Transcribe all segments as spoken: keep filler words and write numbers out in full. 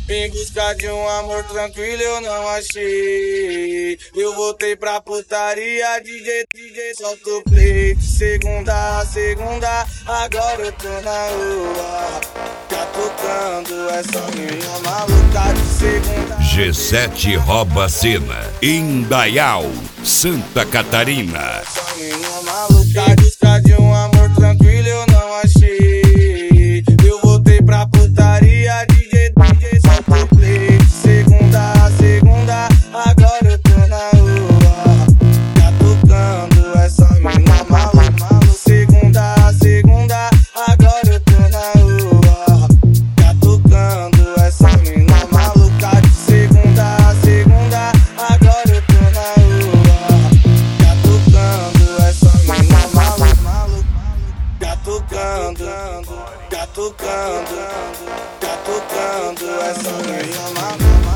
Em busca de um amor tranquilo eu não achei. Eu voltei pra putaria, D J, D J, solta o play. De segunda a segunda, agora eu tô na rua. Tá tocando essa menina maluca de segunda. G sete rouba a cena. Indaial, Santa Catarina. Essa menina maluca. Em busca de um amor tranquilo eu não achei. Eu voltei pra putaria, D J, D J, solta o play. De segunda a segunda, agora eu tô na rua. Tá tocando essa menina maluca. De segunda a segunda, agora eu tô na rua. Tá tocando essa menina maluca. De segunda a segunda, agora eu tô na rua. Tá tocando essa menina maluca. Tá tocando, tá tocando, tá tocando essa menina maluca.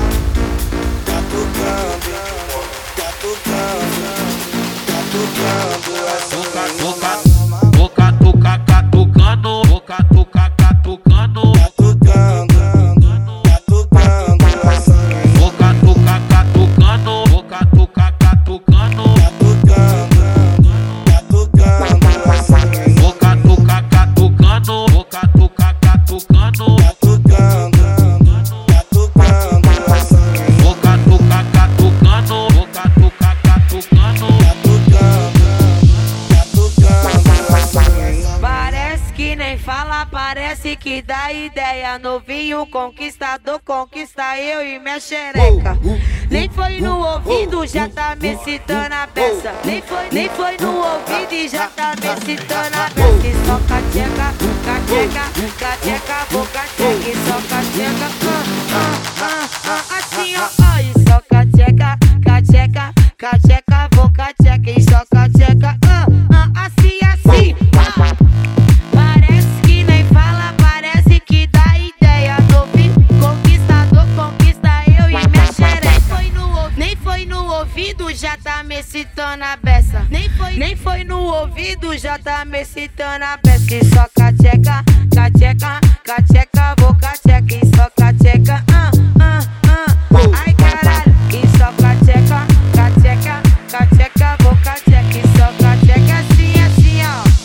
Tá tocando, tá tocando, tá tocando essa menina maluca. Boca tuca catucando, boca tuca catucando, Tá tocando, tá tocando essa menina. boca tuca catucando, boca tuca catucando, Tá tocando, tá tocando essa menina. boca tuca catucando, boca tuca catucando, Tá tocando, tá tocando essa menina. boca tuca catucando, boca tuca catucando. Tá tocando, tá tocando essa menina. Parece que nem fala, parece que dá ideia. Novinho conquistador, conquista eu e minha xereca. Nem foi no ouvido, já tá me citando a peça. Nem foi, nem foi no ouvido e já tá me citando a peça. Que só cateca, cateca, cateca, vou cateca. E só cateca, ah, ah, ah, ah, assim ó, ó. E só cateca, cateca, cateca, vou cateca. E só cateca, ah, ah, assim, assim, ah. Parece que nem fala, parece que dá ideia. Novinho, conquistador, conquista eu e minha xereca. Nem foi no, ou- nem foi no ouvido, já tá me citando a beça. Nem foi, nem foi no ouvido, já tá me citando a beça. Que só cateca, cateca, cateca, vou cateca. E só cateca, ah, ah, ah. Ai caralho, e só cateca, cateca, cateca, vou cateca. E só cateca assim, assim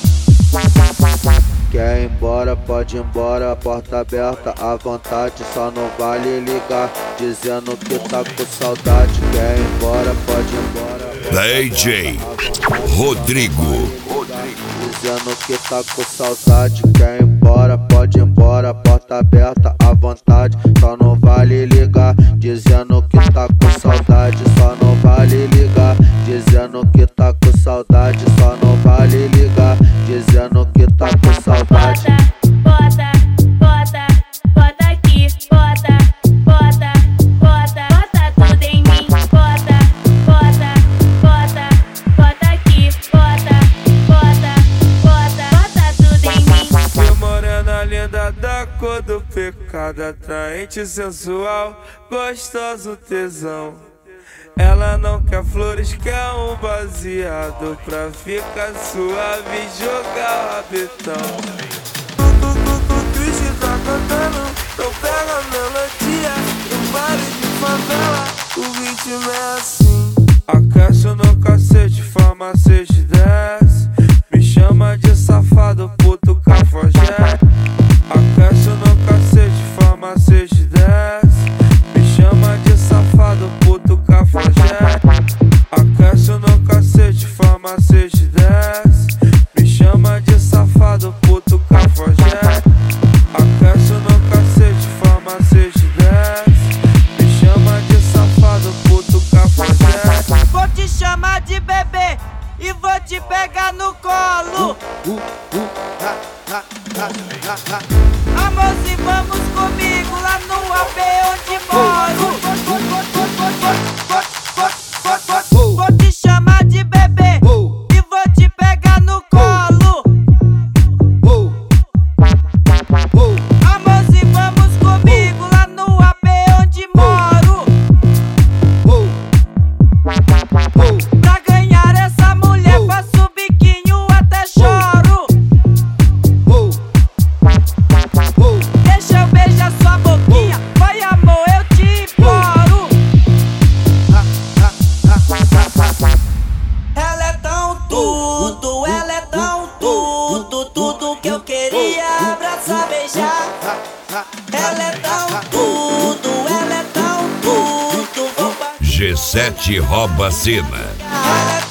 ó. Quer ir embora, pode ir embora, a porta aberta à vontade. Só não vale ligar, dizendo que tá com saudade. Quer ir embora, pode ir embora. D J Rodrigo. Dizendo que tá com saudade. Quer ir embora, pode ir embora, porta aberta à vontade. Só não vale ligar, dizendo que tá com saudade. Só não vale ligar, dizendo que tá com saudade. Só não vale ligar, dizendo que tá com saudade. Bota, bota, bota, bota aqui, bota, bota, bota, bota tudo em mim, bota, bota, bota, bota aqui, bota, bota, bota, bota tudo em mim. Meu morena linda da cor do pecado, atraente, sensual, gostoso, tesão. Ela não quer flores, quer um baseado pra ficar suave e jogar o rabetão. O Cristo tá cantando, então pega a melodia. No baile de favela, o ritmo é assim. Aquece no cacete, farmacete desce. Me chama de safado, puto cafajé. Aquece no cacete, farmacete desce. Me chama de safado, puto cafajé. Aquece no cacete, farmacete desce. Me chama de safado, puto cafajé. Aquece no cacete, farmacete desce. Me chama de safado, puto cafajé. Vou te chamar de bebê e vou te pegar no colo. Amor, se vamos comigo lá no A P onde moro. Vou te chamar de bebê e vou te pegar no colo. Amor, se vamos comigo lá no A P onde moro. Pra ganhar essa mulher, faço biquinho até choro. Deixa eu beijar sua boquinha, vai amor. abraça, beijar. Ela é tão tudo, ela é tão tudo. G sete rouba a cena. Ela é